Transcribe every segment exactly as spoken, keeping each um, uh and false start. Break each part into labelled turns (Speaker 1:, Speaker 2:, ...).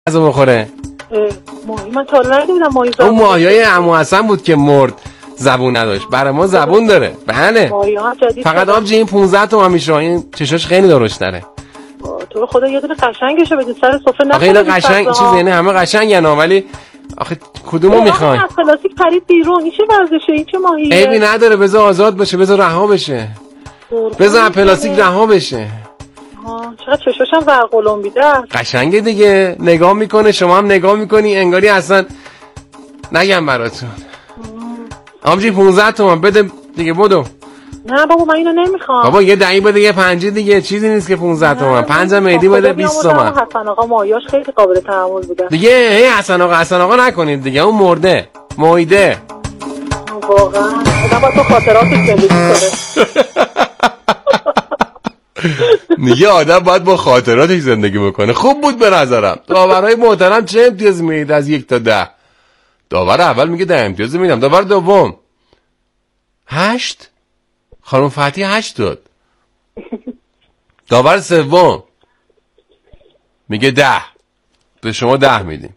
Speaker 1: غذا بخوره؟
Speaker 2: ماهی من تا ندیدم ماهی زبون.
Speaker 1: اون ماهیای عمو حسن بود که مرد زبون نداشت. برای ما زبون داره. بله. فقط آبجی این پونزده تومن میشه. این چشاش خیلی درشت داره.
Speaker 2: تو رو خدا یه دونه قشنگشو بده سر سفره نکنه.
Speaker 1: آخه اینا قشنگ چیز یعنی همه قشنگن ولی آخه کدومو میخوای؟
Speaker 2: از پلاستیک پرید بیرون. این چه ورزشه؟ این چه ماهیه؟
Speaker 1: عیبی نداره بذار آزاد بشه، بذار رها بشه. بذار پلاستیک رها بشه.
Speaker 2: آها چقدر چشاشم زرقلمبیده است.
Speaker 1: قشنگه دیگه. نگاه میکنه شما هم نگاه میکنی انگاری اصلا نگم براتون. آبجی پونزده تومن بده دیگه بدو.
Speaker 2: نه بابا من اینو نمیخوام.
Speaker 1: بابا یه دهی بده یه پنجی دیگه چیزی نیست که پونزده تومن. پنج مهدی بده بیست تومن.
Speaker 2: حسن آقا مایاش خیلی قابل تحمل بوده.
Speaker 1: دیگه هی حسن آقا حسن آقا نکنید دیگه. اون مرده مویده.
Speaker 2: واقعا آدم باید تو خاطراتش زندگی کنه.
Speaker 1: میگه آدم باید با خاطراتش زندگی بکنه. خوب بود به نظرم. داورای محترم چه امتیاز میدید از یک تا ده؟ داور اول میگه ده امتیاز میدم. داور دوم هشت. خانم فتحی هشت داد. داور سوم میگه ده. به شما ده میدیم.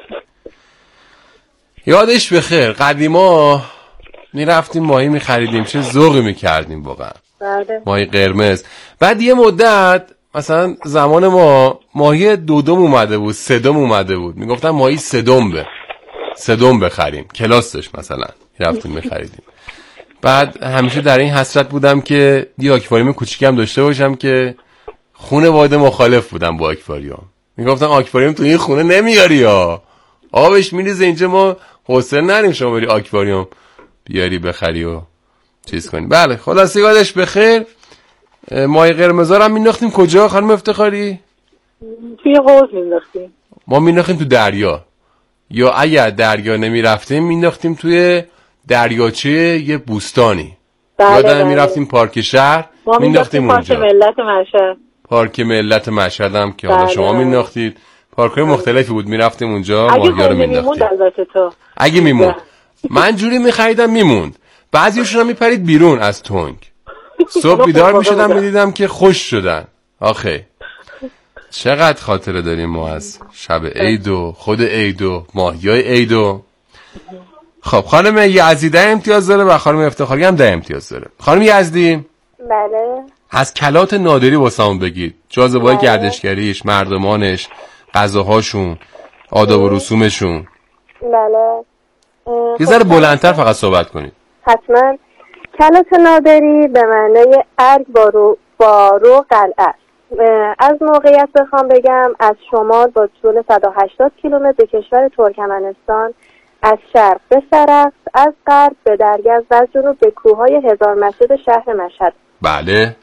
Speaker 1: یادش بخیر قدیما میرفتیم ماهی میخریدیم چه ذوقی میکردیم واقعا. ماهی قرمز. بعد یه مدت مثلا زمان ما ماهی دودم اومده بود، سدم اومده بود. میگفتن ماهی سدم سدم بخریم. کلاس داشت مثلا رفتیم میخریدیم. بعد همیشه در این حسرت بودم که یه آکواریوم کوچیکم داشته باشم که خونه واحد مخالف بودم با آکواریوم. میگفتن آکواریوم تو این خونه نمیاری ها، آبش میریزه اینجا، ما حوصله نداریم شما بری آکواریوم بیاری بخری و چیز کنی. بله خلاص یادش بخیر. ماهی قرمزا رو هم مینداختیم کجا خانم افتخاری؟
Speaker 2: توی حوض مینداختیم.
Speaker 1: ما مینداختیم تو دریا، یا اگر دریا نمیرفتیم مینداختیم توی دریاچه یه بوستانی.
Speaker 2: بله
Speaker 1: یادم
Speaker 2: بله.
Speaker 1: میرفتیم پارک شهر مینداختیم اونجا.
Speaker 2: پارک ملت مشهد.
Speaker 1: پارک ملت مشهد هم که حالا شما مینداختید. پارک‌های مختلفی بود میرفتیم اونجا ماهی‌ها رو مینداختیم. اگه میموند من جوری میخریدم میموند. بعضیشون هم میپرید بیرون از تونگ. صبح بیدار میشدم میدیدم که خوش شدن. آخه چقدر خاطره داریم ما از شب عید و خود عید و ماهیای عید و. خب خانم یزدی ده امتیاز داره و خانم افتخاری هم ده امتیاز داره. خانم یزدی
Speaker 3: بله
Speaker 1: از کلات نادری واسمون بگید. جاذبه‌های گردشگریش، مردمانش، غذاهاشون، آداب و رسومشون.
Speaker 3: بله
Speaker 1: یه ذره بلندتر فقط صحبت کنید.
Speaker 3: حتما. کلات نادری به معنای ارگ با رو با رو قلعه. از موقعیت بخوام بگم از شمال با طول صد و هشتاد کیلومتر به کشور ترکمنستان، از شرق به سرخس، از غرب به درگز و از جنوب به کوههای هزار مسجد شهر مشهد.
Speaker 1: بله.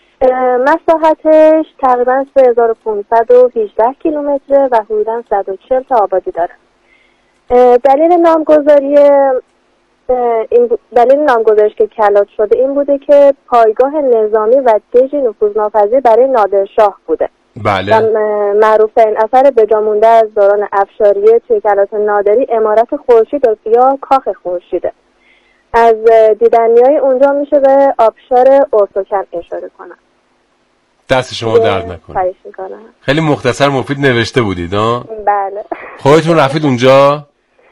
Speaker 3: مساحتش تقریبا سه هزار و پانصد و هجده کیلومتر و حدوداً صد و چهل تا آبادی داره. دلیل نامگذاری این دلیل نامگذاریش که کلات شده این بوده که پایگاه نظامی و دژ نفوذناپذیر برای نادرشاه بوده.
Speaker 1: بله.
Speaker 3: و معروف این اثر بجامونده از دوران افشاریه توی کلات نادری امارت خورشید یا کاخ خورشیده. از دیدنیای اونجا میشه به آبشار اورسوکن اشاره کنم.
Speaker 1: دست شما درد نکنه. خیلی مختصر مفید نوشته بودید ها؟
Speaker 3: بله.
Speaker 1: خودتون رفتید اونجا؟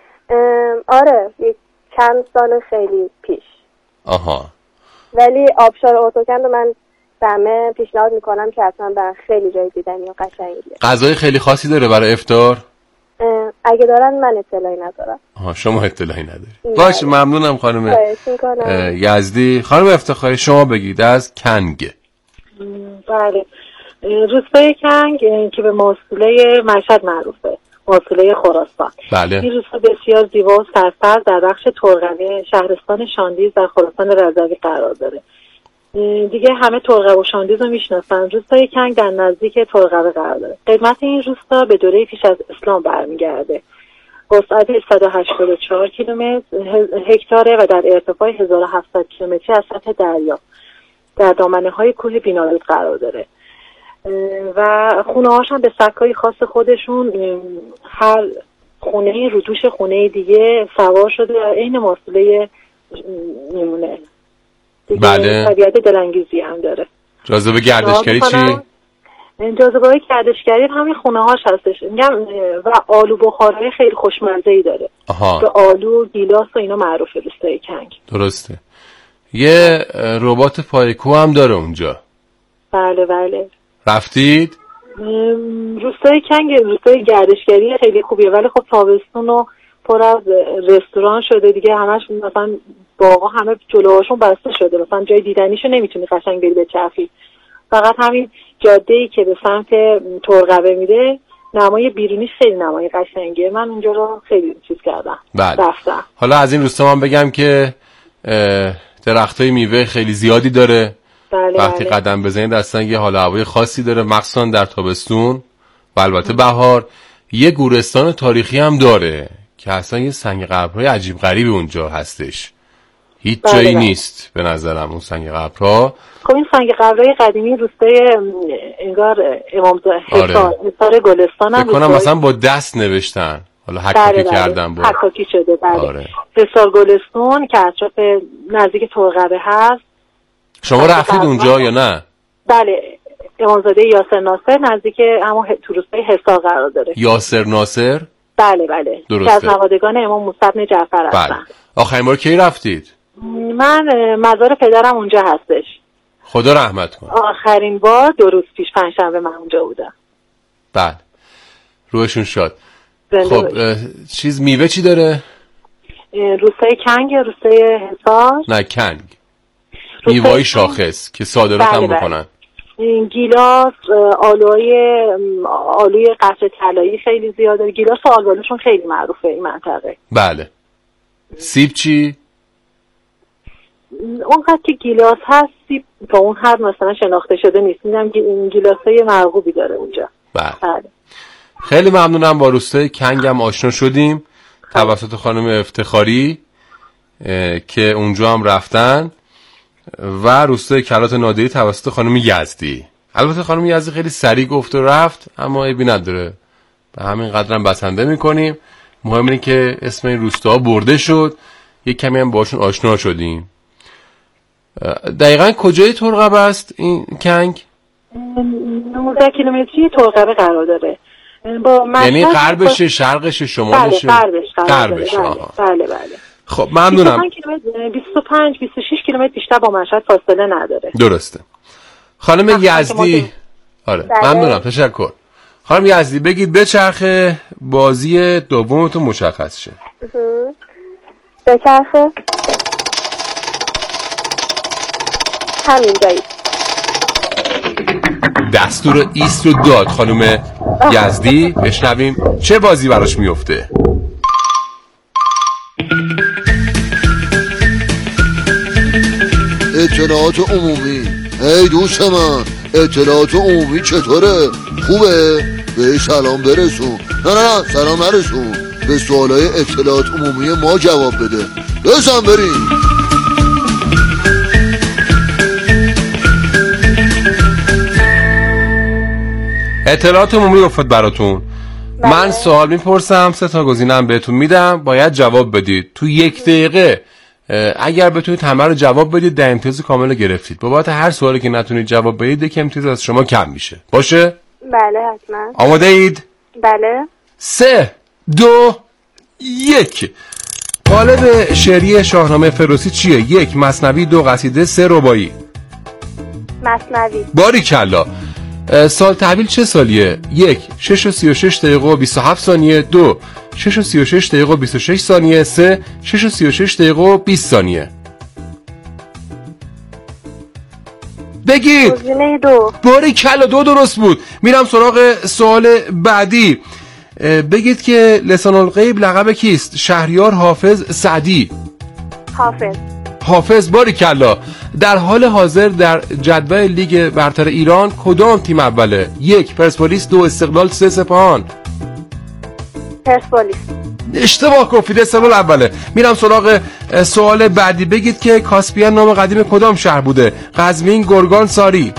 Speaker 3: آره یک چند سال خیلی پیش.
Speaker 1: آها.
Speaker 3: ولی آبشار اورسوکن رو من همه پیشنهاد میکنم که حتما برای خیلی جای دیدنی و قشنگیه.
Speaker 1: غذای خیلی خاصی داره برای افطار؟
Speaker 3: اگه دارن من اطلاعی ندارم.
Speaker 1: آها شما اطلاعی نداری. باشه ممنونم خانم یزدی. خانم افتخاری شما بگید از کنگ.
Speaker 2: بله روستای کنگ که به موصوله مشهد معروفه، موصوله خراسان.
Speaker 1: بله.
Speaker 2: این روستا بسیار زیبا و سرسبز در بخش ترقوی شهرستان شاندیز در خراسان رضوی قرار داره. دیگه همه ترقوه و شاندیز رو میشناسن. روستای کنگ در نزدیک ترقوه قرار داره. قدمت این روستا به دوره پیش از اسلام برمیگرده. وسعت صد و هشتاد و چهار کیلومتر هکتاره و در ارتفاع هزار و هفتصد کیلومتری از سطح دریا در دامنه های کوه بینالود قرار داره و خونه هاش هم به سبکای خاص خودشون، هر خونه رو دوش خونه دیگه سوار شده و عین موصوله میمونه.
Speaker 1: بله.
Speaker 2: طبیعت دلانگیزی هم داره.
Speaker 1: جاذبه گردشگری چی؟
Speaker 2: جاذبه‌های گردشگری همین خونه هاش هستش میگم و آلو بخارهای خیلی خوشمزه‌ای داره.
Speaker 1: آها.
Speaker 2: به آلو و گیلاس و اینا معروفه روستای کنگ.
Speaker 1: درسته. یه ربات پایکو هم داره اونجا.
Speaker 2: بله بله.
Speaker 1: رفتید؟
Speaker 2: روستای کنگ روستای گردشگری خیلی خوبیه ولی خب تابستون و پر از رستوران شده دیگه همش مثلا باغا همه جلوهاشون بسته شده مثلا جای دیدنیشو نمیتونی قشنگ بری بچرخی. فقط همین جاده‌ای که به سمت ترقوه میده نمای بیرونیش خیلی نمای قشنگیه. من اونجا رو خیلی چیز کردم.
Speaker 1: بله.
Speaker 2: رفتم.
Speaker 1: حالا از این روستا من بگم که درختای میوه خیلی زیادی داره.
Speaker 2: بله
Speaker 1: وقتی
Speaker 2: بله.
Speaker 1: قدم بزنید اصلا یه حال هوای خاصی داره مخصوصا در تابستون و البته بهار. یه گورستان تاریخی هم داره که اصلا یه سنگ قبرهای عجیب غریبی اونجا هستش. هیچ
Speaker 2: بله
Speaker 1: جایی
Speaker 2: بله.
Speaker 1: نیست به نظرم اون سنگ قبرها.
Speaker 2: خب این سنگ قبرهای قدیمی روستای انگار امام
Speaker 1: آره.
Speaker 2: حصار گلستان هم
Speaker 1: فکر کنم مثلا با دست نوشتن حالا حکاکی
Speaker 2: بله بله.
Speaker 1: کردن با
Speaker 2: حکاکی شده بله.
Speaker 1: آره.
Speaker 2: حصار گلستان که اطراف نزدیک ترقوه هست.
Speaker 1: شما رفتید اونجا یا نه؟
Speaker 2: بله امامزاده یاسر ناصر نزدیک اما تو روستای حصار قرار داره.
Speaker 1: یاسر ناصر؟
Speaker 2: بله بله.
Speaker 1: درسته.
Speaker 2: که از نوادگان امام موسی بن جعفر هستن.
Speaker 1: بله. آخرین بار کی رفتید؟
Speaker 2: من مزار پدرم اونجا هستش.
Speaker 1: خدا رحمت کنه.
Speaker 2: آخرین بار دو روز پیش پنجشنبه من اونجا بودم.
Speaker 1: بله. روحشون شاد.
Speaker 2: خب
Speaker 1: اه، چیز میوه چی داره؟
Speaker 2: روستای کنگ یا روستای حصار؟
Speaker 1: نه کنگ. میوه‌ای شاخص که صادرات
Speaker 2: بله
Speaker 1: هم
Speaker 2: بله.
Speaker 1: بکنن.
Speaker 2: گیلاس، آلوی آلوی قصر طلایی خیلی زیاده. گیلاس و آلوالوشون خیلی معروفه این منطقه.
Speaker 1: بله. سیب چی؟
Speaker 2: اونقدر که گیلاس هست سیب تا اون حد مثلا شناخته شده نیست. میدونم گیلاسای مرغوبی داره اونجا.
Speaker 1: بله.
Speaker 2: بله.
Speaker 1: خیلی ممنونم با روستای کنگ هم آشنا شدیم توسط خانم افتخاری که اونجا هم رفتن و روستای کلات نادری توسط خانم یزدی. البته خانم یزدی خیلی سریع گفت و رفت اما عیبی نداره به همین قدرم بسنده میکنیم. مهم اینه که اسم این روستا برده شد یک کمی هم باشون آشنا شدیم. دقیقا کجای ترقوه است این کنگ؟
Speaker 2: نوزده کیلومتری ترقوه قرار داره. با
Speaker 1: یعنی غربشه شرقشه شمالشه؟
Speaker 2: بله غربش
Speaker 1: غربش.
Speaker 2: بله بله بله.
Speaker 1: خب ممنونم.
Speaker 2: بیست و پنج بیست و شش کیلومتر بیشتر با مشهد فاصله نداره.
Speaker 1: درسته. خانم یزدی آره بله. ممنونم تشکر. خانم یزدی بگید بچرخه بازی دومتون مشخص شه.
Speaker 3: بچرخه همین جایی.
Speaker 1: دستور ایست رو داد خانم یزدی. بشنویم چه بازی براش میفته.
Speaker 4: اطلاعات عمومی. ای دوست من اطلاعات عمومی چطوره؟ خوبه؟ به سلام برسون. نه نه نه سلام نرسون، به سوالای اطلاعات عمومی ما جواب بده. بزن بریم.
Speaker 1: اطلاعات عمومی افتاد براتون.
Speaker 3: بله.
Speaker 1: من سوال میپرسم سه تا گزینه هم بهتون میدم باید جواب بدید تو یک دقیقه. اگر بتونید همه رو جواب بدید ده امتیاز کامل گرفتید. بابت هر سوالی که نتونید جواب بدید یک امتیاز از شما کم میشه. باشه؟
Speaker 3: بله حتما.
Speaker 1: آماده اید؟
Speaker 3: بله.
Speaker 1: سه دو یک. قالب شعری شاهنامه فردوسی چیه؟ یک مثنوی، دو قصیده، سه رباعی.
Speaker 3: مثنوی.
Speaker 1: باریکلا. سال تحویل چه سالیه؟ یک شش و سی و شش دقیقه و بیست و هفت ثانیه، دو شش و سی و شش دقیقه و بیست و شش ثانیه، سه شش و سی و شش دقیقه و بیست ثانیه. بگید.
Speaker 3: گزینه دو.
Speaker 1: باریکلا دو درست بود. میرم سراغ سوال بعدی. بگید که لسان الغیب لقب کیست؟ شهریار، حافظ، سعدی.
Speaker 3: حافظ.
Speaker 1: حافظ. باریکلا. در حال حاضر در جدول لیگ برتر ایران کدام تیم اوله؟ یک پرسپولیس، دو استقلال، سه سپاهان.
Speaker 3: پرسپولیس.
Speaker 1: اشتباه گفتید، استقلال اوله. میرم سراغ سوال بعدی. بگید که کاسپیان نام قدیم کدام شهر بوده؟ قزوین، گرگان، ساری.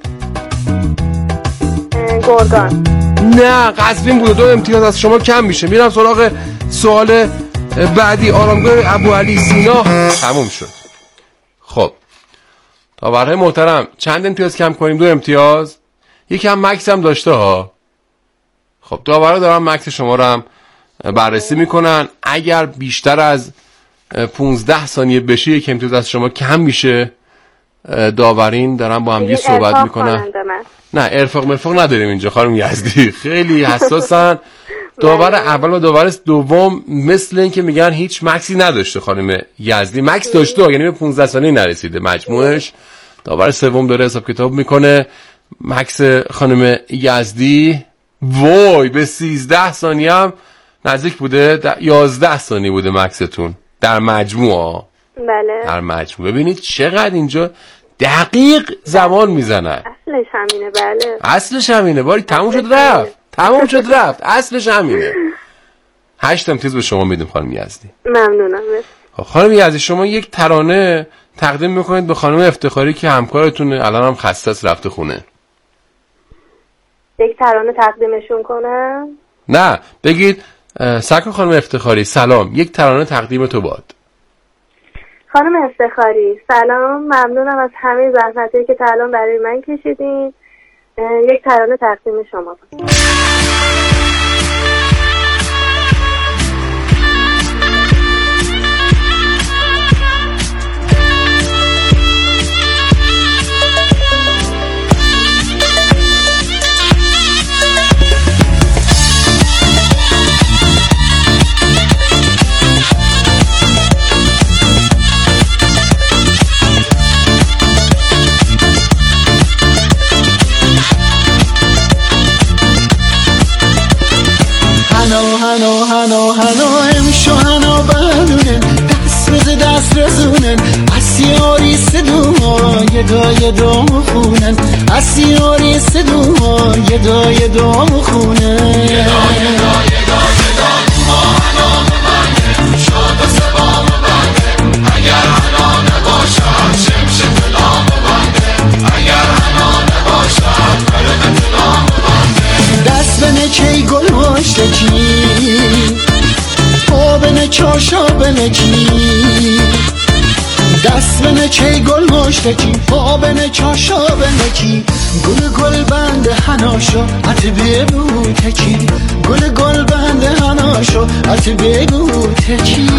Speaker 3: گرگان.
Speaker 1: نه قزوین بوده. دو امتیاز از شما کم میشه. میرم سراغ سوال بعدی. آرامگاه ابوعلی سینا تموم شد. خب داورهای محترم چند امتیاز کم کنیم؟ دو امتیاز. یکم مکس هم داشته ها. خب داورا دارن مکس شما رو هم بررسی میکنن. اگر بیشتر از پونزده ثانیه بشه یک امتیاز از شما کم میشه. داورین دارن با هم دیگه صحبت میکنن. نه ارفاق مرفاق نداریم اینجا خانم یزدی، خیلی حساسن. داور اول و داور دوم مثل این که میگن هیچ مکسی نداشته خانم یزدی. مکس داشته یعنی به پونزده ثانیه نرسیده مجموعش. داور سوم داره حساب کتاب میکنه. مکس خانم یزدی وای به سیزده ثانیه هم نزدیک بوده. یازده ثانیه بوده مکستون در مجموع.
Speaker 3: بله
Speaker 1: در مجموع. ببینید چقدر اینجا دقیق زمان میزنن.
Speaker 3: اصلش همینه. بله
Speaker 1: اصلش همینه. باری تموم شد رفت. تموم شد رفت. اصلش همینه. هشت امتیاز به شما میدیم خانم یزدی.
Speaker 3: ممنونم.
Speaker 1: خانم یزدی شما یک ترانه تقدیم میکنید به خانم افتخاری که همکارتونه، الان هم خسته است رفته خونه.
Speaker 3: یک ترانه تقدیمشون کنم؟
Speaker 1: نه بگید سکن خانم افتخاری سلام، یک ترانه تقدیم تو باد.
Speaker 3: خانم افتخاری سلام، ممنونم از همه زحمتی که تا الان برای من کشیدین. یک ترانه تقدیم شما بود.
Speaker 5: هنو هنو هنو هنو امشو هنو بلونن دست رز دست رزونن اسیاری سدوما یه دای دوم خونن اسیاری سدوما یه دای دوم خونن یه دای دای دای دای ما هنو ببنده شاد و سبام ببنده اگر هنو نباشد شمش فلام ببنده اگر هنو نباشد فرق فلام ببنده دست بنه کی گل ماشتکی پا بنه چاشا بنه کی دست بنه کی گل ماشتکی پا بنه چاشا بنه کی گل گل بنده هناشو ات بگو تکی گل گل بنده هناشو ات بگو تکی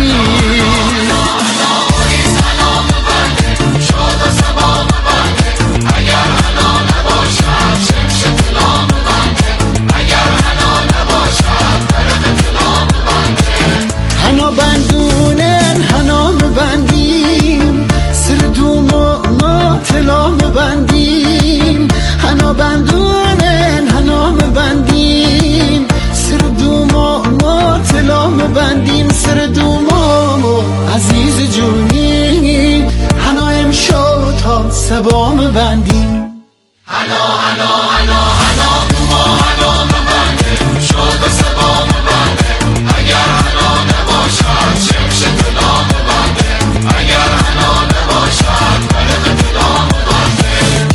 Speaker 5: هنا بندونن هنا مبندیم سر دوما ما طلا مبندیم هنا بندونن هنا مبندیم سر دوما ما طلا مبندیم سر دوما ما عزیز جونی هنا امشو تا سبا مبندیم هنا هنا هنا هنا دوما هنا مبندیم شد سبا مبندیم اگر هنا نباشد شمش طلا مبندیم اگر هنا نباشد فرق طلا مبندیم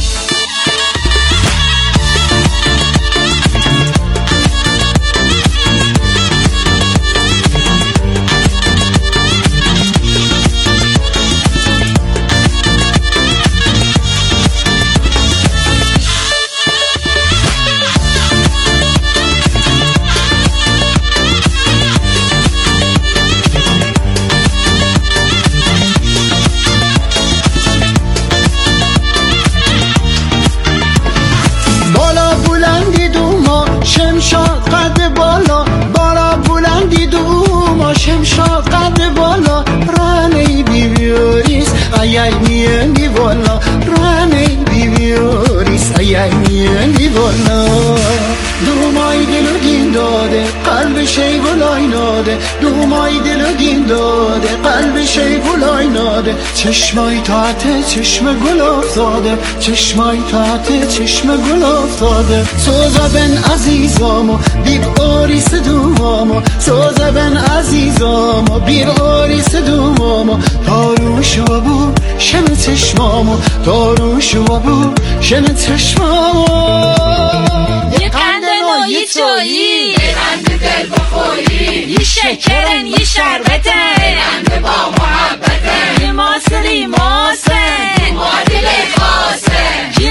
Speaker 5: ayay miyendi bolla rane bibioris ayay miyendi bolla dumay dilu din dode qalbi şey gulaynade dumay dilu din dode qalbi şey gulaynade çeşmay taate çeşme gul افتاده çeşmay taate çeşme gul افتاده soza ben azizamo bir oris dumamo soza ben azizamo bir oris dumamo taruş bu شم چشمامو داروش و بو شم چشمامو
Speaker 6: یه قند نوعی تویی یه قند دل بخوری یه شکرن یه شربتن یه قند با محبتن یه ماسری ماسن معادل خاصن یه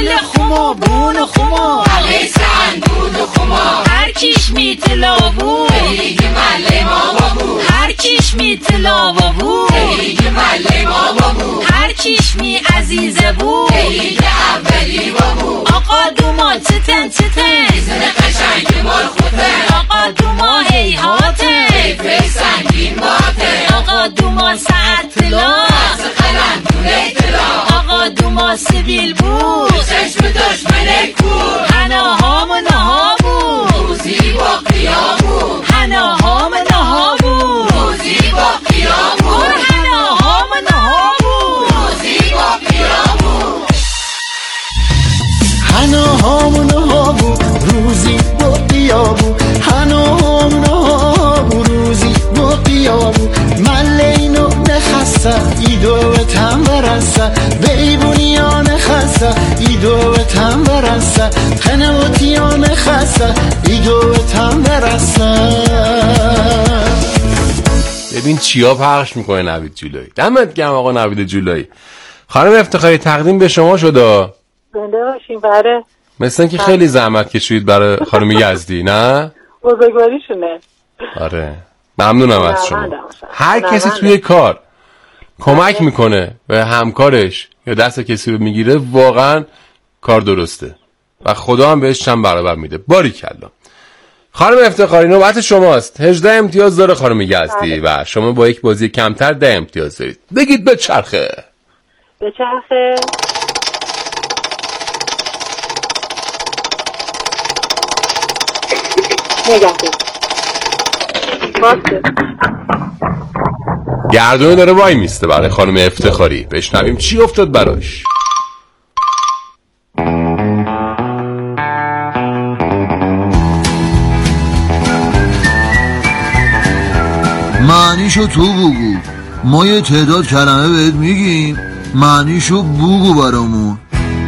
Speaker 6: مل خما بون و خما قیسن بود و خما هر کیش میتلا بود دیگه مل ما بود هر کیش میتلا بود دیگه مل ما بود هر کیش می عزیزه بود دیگه اولی بود آقا دوما چتن چتن زن قشنگ مال خوتن آقا دوما هیهاتن حیفه سنگین باته آقا دوما ساعت طلا قلم دونه طلا آقا دوما سبیل بود چشم دشمن کور هناهام و نها بود روزی با قیام بود هناهام و نها بود روزی با قیام بود هناهام و نها بود روزی با قیام بود
Speaker 5: هناهام و نها بود روزی با قیام بود هناهام و نها بود روزی با قیام بود ملینو نخسته ایدو تم برسته بیبونیان خسته ایدو تم برسته خنوتیان خسته ایدو تم برسته.
Speaker 1: ببین چیا پخش میکنه نوید جولایی. دمت گرم آقا نوید جولایی. خانم افتخاری تقدیم به شما شده.
Speaker 2: زنده باشین. بله
Speaker 1: مثل اینکه خیلی زحمت کشید برای خانم یزدی. نه
Speaker 2: بزرگواریشونه.
Speaker 1: آره ممنونم از شما. هر کسی توی کار کمک میکنه به همکارش یا دست کسی رو میگیره واقعا کار درسته و خدا هم بهش چند برابر میده. باریکلا. خانم افتخاری نوبت شماست. هجده امتیاز داره خانم یزدی و شما با یک بازی کمتر ده امتیاز دارید. بگید به چرخه.
Speaker 2: به چرخه. نگهدید باسته
Speaker 1: گردونه داره وای میسته برای خانم افتخاری. بشنویم چی افتاد براش.
Speaker 4: معنیشو تو بگو. ما یه تعداد کلمه بهت میگیم معنیشو بگو برامون.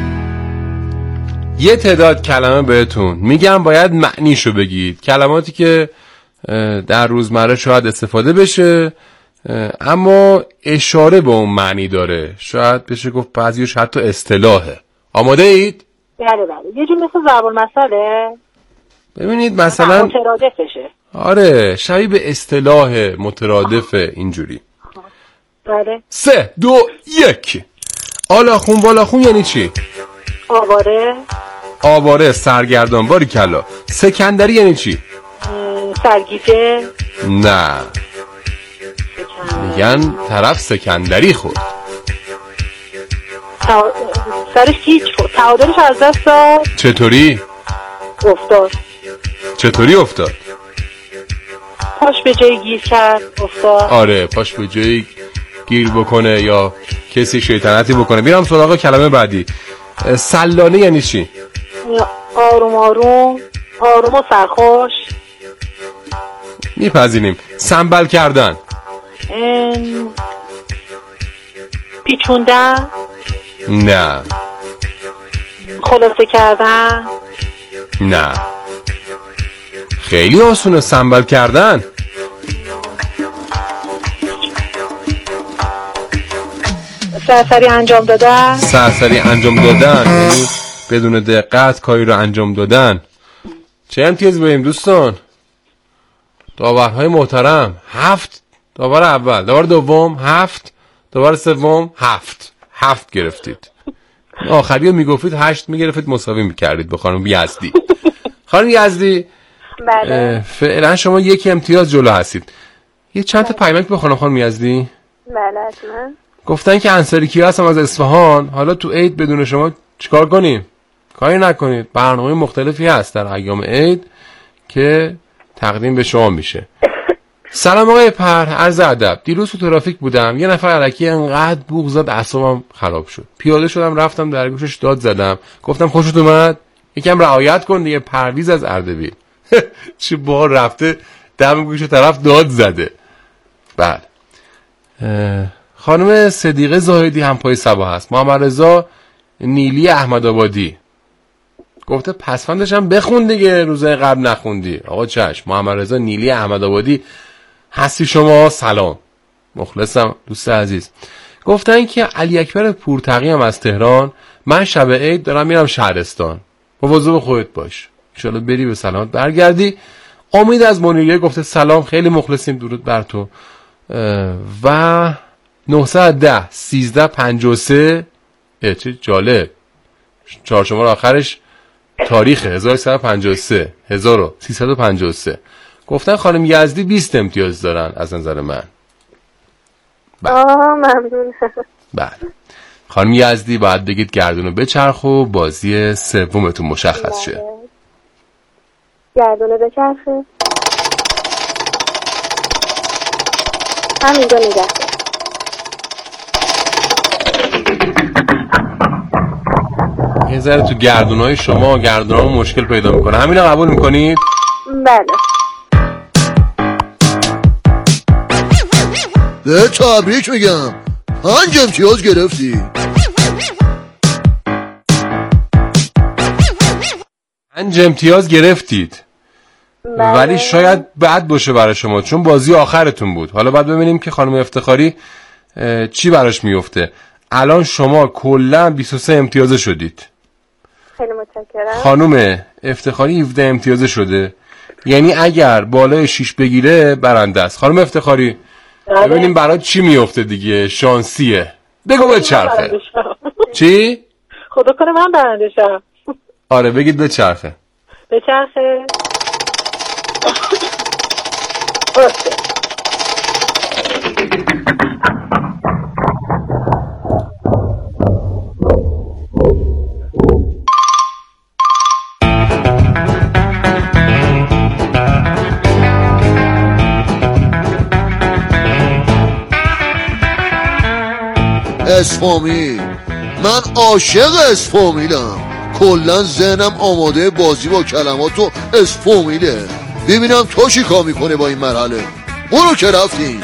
Speaker 1: یه تعداد کلمه بهتون میگم باید معنیشو بگید. کلماتی که در روزمره شاید استفاده بشه اما اشاره به اون معنی داره. شاید بشه گفت بعضیش حتی اصطلاحه. آماده اید؟
Speaker 2: بله بله. یه جور مثل ضرب المثله.
Speaker 1: ببینید مثلا
Speaker 2: مترادفشه.
Speaker 1: آره شبیه به اصطلاح مترادفه اینجوری.
Speaker 2: بله.
Speaker 1: سه دو یک. آلاخون بالاخون یعنی چی؟
Speaker 2: آواره.
Speaker 1: آواره سرگردان. باریکلا. سکندری یعنی چی؟
Speaker 2: سرگیجه.
Speaker 1: نه میگن طرف سکندری خورد.
Speaker 2: تا... سرش هیچ خورد. تعادلش از دست داد.
Speaker 1: چطوری؟
Speaker 2: افتاد.
Speaker 1: چطوری افتاد؟
Speaker 2: پاش به جای گیر کرد افتاد.
Speaker 1: آره پاش به جای گیر بکنه یا کسی شیطنتی بکنه. میرم سراغ کلمه بعدی. سلانه یعنی چی؟
Speaker 2: آروم آروم. آروم و سرخوش.
Speaker 1: میپذیریم. سنبل کردن.
Speaker 2: ام... پیچوندن.
Speaker 1: نه.
Speaker 2: خلاصه کردن.
Speaker 1: نه خیلی آسونه سنبل کردن.
Speaker 2: سرسری انجام دادن.
Speaker 1: سرسری انجام دادن یعنی بدون دقت کاری رو انجام دادن. چه امتیاز بریم دوستان؟ داورهای محترم. هفت داور اول، داور دوم هفت، داور سوم هفت. هفت گرفتید. آخری رو میگفتید هشت میگرفتید مساوی میکردید به خانم یزدی. خانم یزدی
Speaker 3: بله
Speaker 1: فعلا شما یک امتیاز جلو هستید. یه چند تا پیامک بخونم خانم یزدی.
Speaker 3: بله حتما.
Speaker 1: گفتن که انصاری کیا هستم از اصفهان. حالا تو عید بدون شما چیکار کنیم؟ کاری نکنید. برنامه مختلفی هست در ایام عید که تقدیم به شما میشه. سلام آقای پر، عرض ادب. دیروز تو ترافیک بودم، یه نفر الکی انقدر بوق زد اعصابم خراب شد. پیاده شدم رفتم در گوشش داد زدم. گفتم خوشت اومد؟ یکم رعایت کن دیگه. پرویز از اردبیل. چه بار رفته دم گوش طرف داد زده. بعد خانم صدیقه زاهدی هم پای سبا هست. محمد رضا نیلی احمدآبادی گفته پسفندش هم بخون دیگه، روزای قبل نخوندی. آقا چشم. محمد رضا نیلی احمدآبادی هستی شما؟ سلام، مخلصم دوست عزیز. گفتن که علی اکبر پورتقی هم از تهران من شب عید دارم میرم شهرستان، مواظب خودت باش، انشالله بری به سلامت برگردی. امید از منیریه گفته سلام، خیلی مخلصیم، درود بر تو. و نه یک صفر سیزده پنجاه و سه چه جالب، چهار شماره آخرش تاریخ هزار و سیصد و پنجاه و سه هزار و سیصد و پنجاه و سه گفتن خانم یزدی بیست امتیاز دارن از نظر من.
Speaker 3: آه ممنون.
Speaker 1: بله خانم یزدی باید بگید گردونو بچرخ و بازی سومتون مشخص شه.
Speaker 3: گردونو بچرخه همینجا نگه.
Speaker 1: یه ذره تو گردونهای شما گردونها مشکل پیدا میکنه، همینو قبول میکنید؟
Speaker 3: بله.
Speaker 4: به تبریک میگم، پنج امتیاز گرفتی.
Speaker 1: پنج امتیاز گرفتید. بله. ولی شاید بد باشه برای شما چون بازی آخرتون بود. حالا باید ببینیم که خانم افتخاری چی براش میفته. الان شما کلا بیست و سه امتیازه شدید.
Speaker 3: خیلی متشکرم.
Speaker 1: خانم افتخاری هفده امتیازه شده، یعنی اگر بالای شش بگیره برنده است. خانم افتخاری ببینیم برای چی میفته دیگه، شانسیه. بگو به چرخه. چی؟
Speaker 2: خدا کنه من برنده شم.
Speaker 1: آره بگید به چرخه.
Speaker 2: به چرخه.
Speaker 4: اسفامیل، من عاشق اسفامیلم، کلن ذهنم آماده بازی با کلمات و اسفامیله. ببینم تو چی کار میکنه با این مرحله. برو که رفتیم.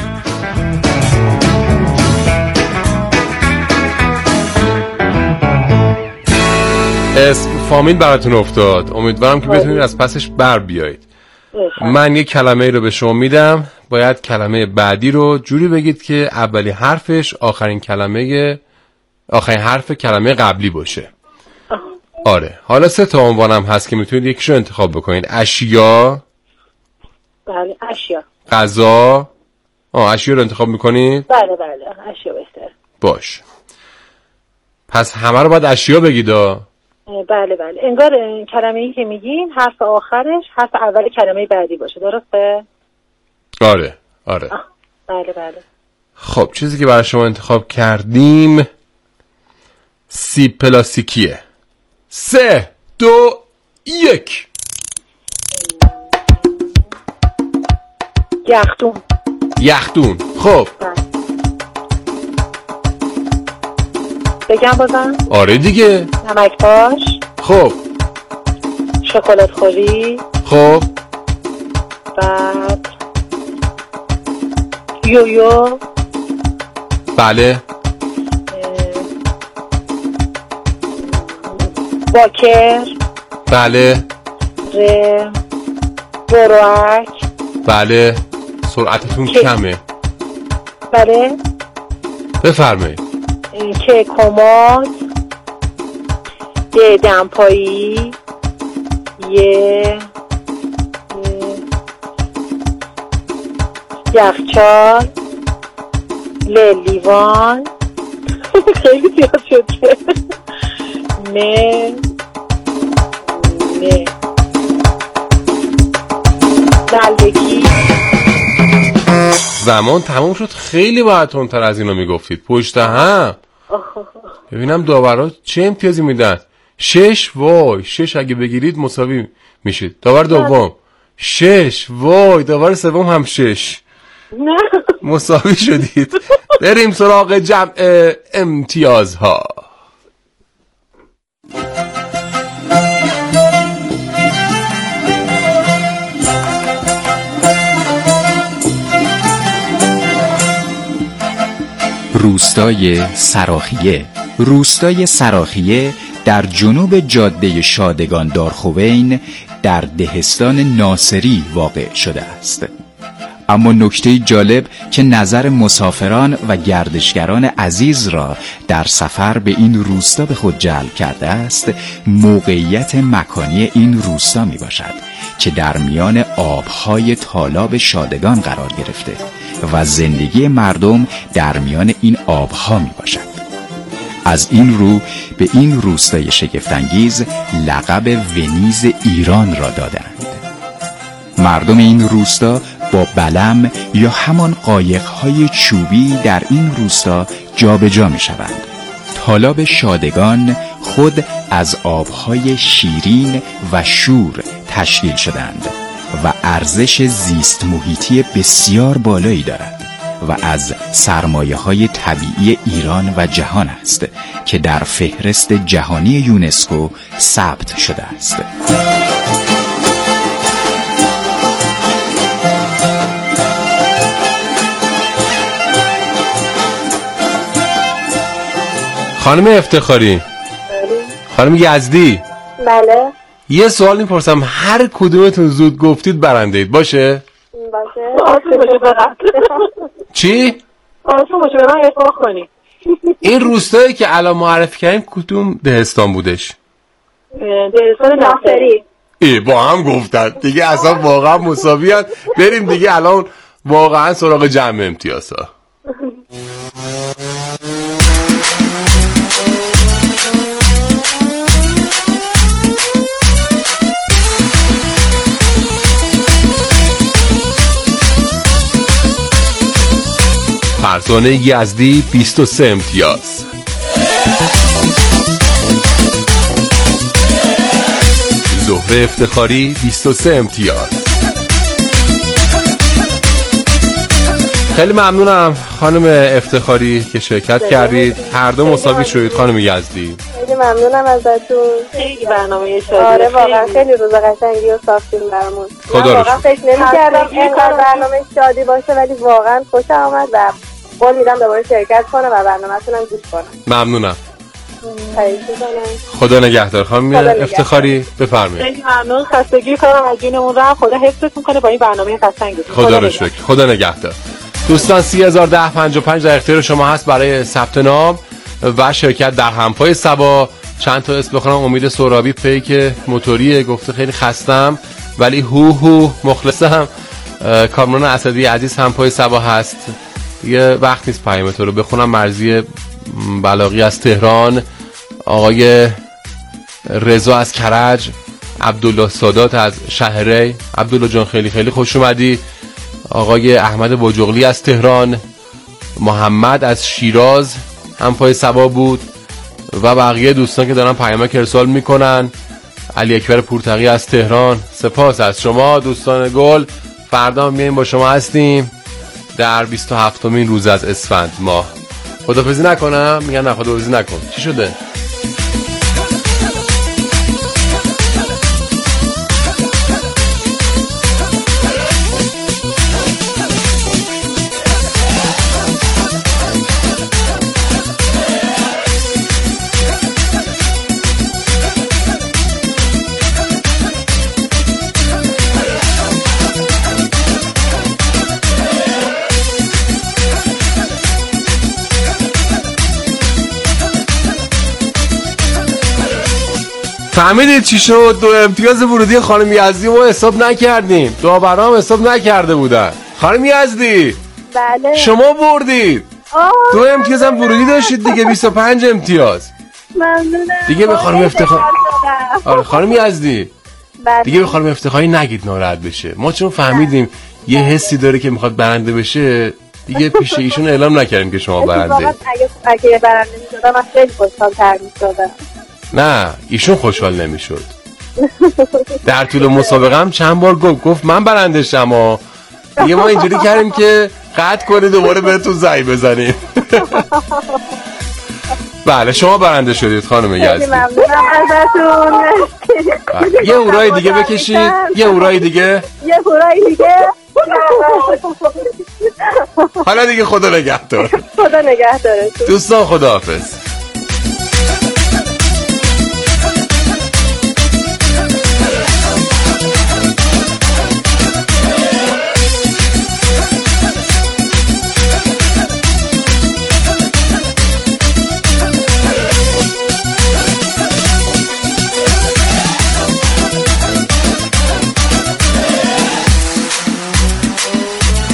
Speaker 1: اسم فامیل براتون افتاد، امیدوارم که بتونید از پسش بر بیایید. من یک کلمه رو به شما میدم، باید کلمه بعدی رو جوری بگید که اولی حرفش آخرین کلمه آخرین حرف کلمه قبلی باشه. آره حالا سه تا عنوانم هست که میتونید یکیشو انتخاب بکنید. اشیا.
Speaker 2: بله اشیا.
Speaker 1: غذا. آه اشیا رو انتخاب میکنید؟
Speaker 2: بله بله اشیا بهتر.
Speaker 1: باش پس همه رو باید اشیا بگید.
Speaker 2: بله بله انگار کلمه ای که میگین حرف آخرش حرف اول کلمه بعدی باشه، درسته؟
Speaker 1: آره آره
Speaker 2: آه. بله بله.
Speaker 1: خب چیزی که برای شما انتخاب کردیم سیب پلاستیکیه. سه دو یک.
Speaker 2: یختون.
Speaker 1: یختون. خب
Speaker 2: بگم بازم؟
Speaker 1: آره دیگه.
Speaker 2: نمک پاش.
Speaker 1: خب
Speaker 2: شکلات خوری.
Speaker 1: خب
Speaker 2: بعد یویو.
Speaker 1: بله.
Speaker 2: باکر.
Speaker 1: بله.
Speaker 2: ر بروک.
Speaker 1: بله. سرعتتون
Speaker 2: که...
Speaker 1: کمه.
Speaker 2: بله.
Speaker 1: بفرمایید.
Speaker 2: که کمد. یه دمپایی. یه یخچال. لیوان. خیلی زیاد شد که نه نه نلدکی.
Speaker 1: زمان تمام شد، خیلی باید تندتر از اینو میگفتید. پشت هم ببینم داورا چه امتیازی میدن. شش. وای شش اگه بگیرید مساوی میشید. داور دوم شش. وای داور سوم هم شش.
Speaker 2: نه
Speaker 1: مساوی شدید. بریم سراغ جمع امتیازها.
Speaker 7: روستای سراخیه. روستای سراخیه در جنوب جاده شادگان دارخوین در دهستان ناصری واقع شده است. اما نکته جالب که نظر مسافران و گردشگران عزیز را در سفر به این روستا به خود جلب کرده است، موقعیت مکانی این روستا می باشد که در میان آبهای تالاب شادگان قرار گرفته و زندگی مردم در میان این آبها می باشد. از این رو به این روستای شگفت‌انگیز لقب ونیز ایران را دادند. مردم این روستا با بلم یا همان قایق‌های چوبی در این روستا جابجا می‌شوند. تالاب شادگان خود از آب‌های شیرین و شور تشکیل شدند و ارزش زیست محیطی بسیار بالایی دارد و از سرمایه‌های طبیعی ایران و جهان است که در فهرست جهانی یونسکو ثبت شده است.
Speaker 1: خانم افتخاری، خانم یزدی،
Speaker 3: بله
Speaker 1: یه سوال میپرسم، هر کدومتون زود گفتید برنده اید. باشه؟
Speaker 3: باشه.
Speaker 1: چی؟
Speaker 2: آسون باشه به من اطلاق کنی.
Speaker 1: این روستایی که الان معرفی کردیم کدوم دهستان بودش؟
Speaker 2: دهستان ناصری.
Speaker 1: ای با هم گفتن دیگه، اصلا واقعا مساوی هست. بریم دیگه الان واقعا سراغ جمع امتیازها. فرزانه یزدی بیست و سه امتیاز، زهره افتخاری بیست و سه امتیاز. خیلی ممنونم خانم افتخاری که شرکت کردید. هر دو مساوی شدید خانم یزدی.
Speaker 3: خیلی ممنونم ازتون.
Speaker 2: خیلی برنامه شادی.
Speaker 3: آره واقعا خیلی روز قشنگی و ساختین برامون.
Speaker 1: خدا رو
Speaker 3: واقعا فکر نمی‌کردم اینقدر برنامه شادی باشه، ولی واقعا خوشم آمد و قول میدم دوباره شرکت کنم و برنامه‌تون هم گوش کنم.
Speaker 1: ممنونم.
Speaker 3: خدا
Speaker 1: خدا نگهدار. خانم افتخاری بفرمایید.
Speaker 2: خیلی ممنون. خستگی کارم از جونمون رفت. خدا حفظتون کنه با این برنامه قشنگتون.
Speaker 1: خدا رو شکر. خدا نگهدار. دوستان سی هزار و ده پنجاه و پنج در اختیار شما هست برای ثبت نام و شرکت در همپای صبا. چند تا اسم بخونم. امید سهرابی پیک موتوریه، گفته خیلی خستم ولی هو هو مخلصم. کامران اسدی عزیز همپای صبا هست. دیگه وقت نیست پیام تو رو بخونم. مرزی بلاغی از تهران، آقای رضا از کرج، عبدالله سادات از شهره. عبدالله جان خیلی خیلی خوش اومدی. آقای احمد بوجغلی از تهران، محمد از شیراز هم پای صبا بود و بقیه دوستان که دارن پیامک ارسال میکنن. علی اکبر پورتقی از تهران، سپاس از شما دوستان گل. فردا میایم با شما هستیم در بیست و هفتمین روز از اسفند ماه. خداحافظی نکنم؟ میگن نه خداحافظی نکن. چی شده؟ فهمیدید چی شد؟ دو امتیاز ورودی خانم یزدی ما حساب نکردیم، داورا هم حساب نکرده بودن. خانم یزدی
Speaker 3: بله
Speaker 1: شما بردید. دو امتیاز هم ورودی داشتید دیگه، بیست و پنج امتیاز.
Speaker 3: ممنونم
Speaker 1: دیگه به خانم افتخار آره خانم یزدی
Speaker 3: بله.
Speaker 1: دیگه به خانم افتخاری نگید ناراحت بشه. ما چون فهمیدیم یه حسی داره که میخواد برنده بشه، دیگه پیش ایشون اعلام نکردیم که شما برنده.
Speaker 3: اگه اگه برنده میشدم من خیلی خوشحال‌تر میشدم.
Speaker 1: نه ایشون خوشحال نمیشد. در طول مسابقه هم چند بار گفت گفت من برنده شما. دیگه ما اینجوری کردیم که قطع کنید دوباره بهتون زنگ بزنیم. بله شما برنده شدید خانم یزدی.
Speaker 3: خیلی ممنونم ازتون.
Speaker 1: یه اورای دیگه بکشید. یه اورای دیگه.
Speaker 3: یه اورای دیگه.
Speaker 1: حالا دیگه خدا نگهدار.
Speaker 3: خدا نگهدارتون.
Speaker 1: دوستان خداحافظ.